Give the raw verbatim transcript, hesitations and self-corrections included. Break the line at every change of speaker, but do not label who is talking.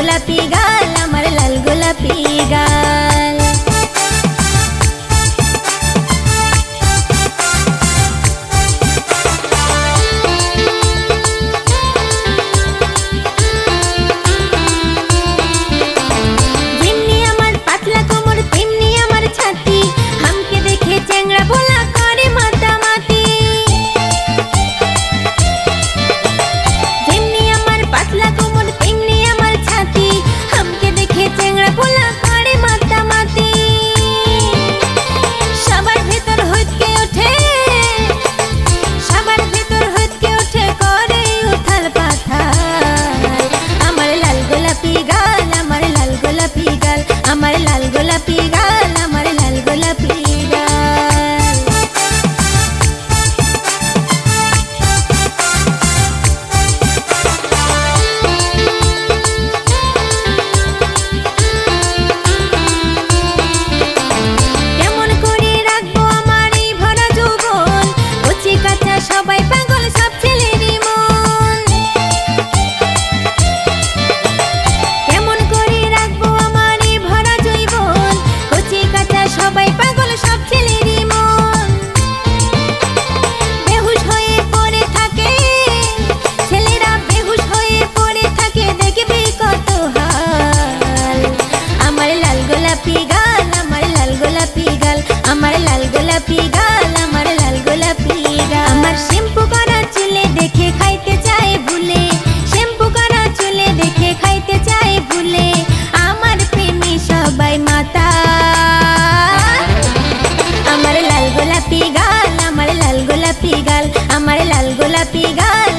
গোলাপি গাল, আমার লাল গোলাপি গাল। যেমনি আমার পাতলা কোমর তেমনি আমার ছাতি, আমাকে দেখে চ্যাংড়া বলা করে মাতামাতি। যেমনি আমার পাতলা কোমর তেমনি আমার ছাতি, আমাকে দেখে চ্যাংড়া বলা করে মাতামাতি। সবার ভেতর হইতে ওঠে, সবার ভেতর হইতে ওঠে করে উথাল পাথাল। আমার লাল গোলাপি গাল, আমার লাল গোলাপি গাল, আমার লাল গোলাপি গাল, আমার লাল গোলাপি গাল। কেমন করে রাখবো আমার এই ভরা যৌবন, কচি কাঁচা সবাই পাগল সব ছেলেরই মন। কেমন করে রাখবো আমার এই ভরা যৌবন, কচি কাঁচা সবাই পাগল সব ছেলেরই মন। বেহুশ হয়ে পড়ে থাকে ছেলেরা, বেহুশ হয়ে পড়ে থাকে, দেখবি কত হাল। আমার লাল গোলাপি গাল, আমার লাল গোলাপি গাল, আমার লাল গোলাপি গাল, আমার লাল গোলাপি গাল। আমার শ্যাম্পু করা চুলে দেখে খাইতে চায় ভুলে, শ্যাম্পু করা চুলে দেখে খাইতে চায় ভুলে, আমার প্রেমী সবাই মাতা। আমার লাল গোলাপি গাল, আমার লাল গোলাপি গাল, আমার লাল গোলাপি গাল,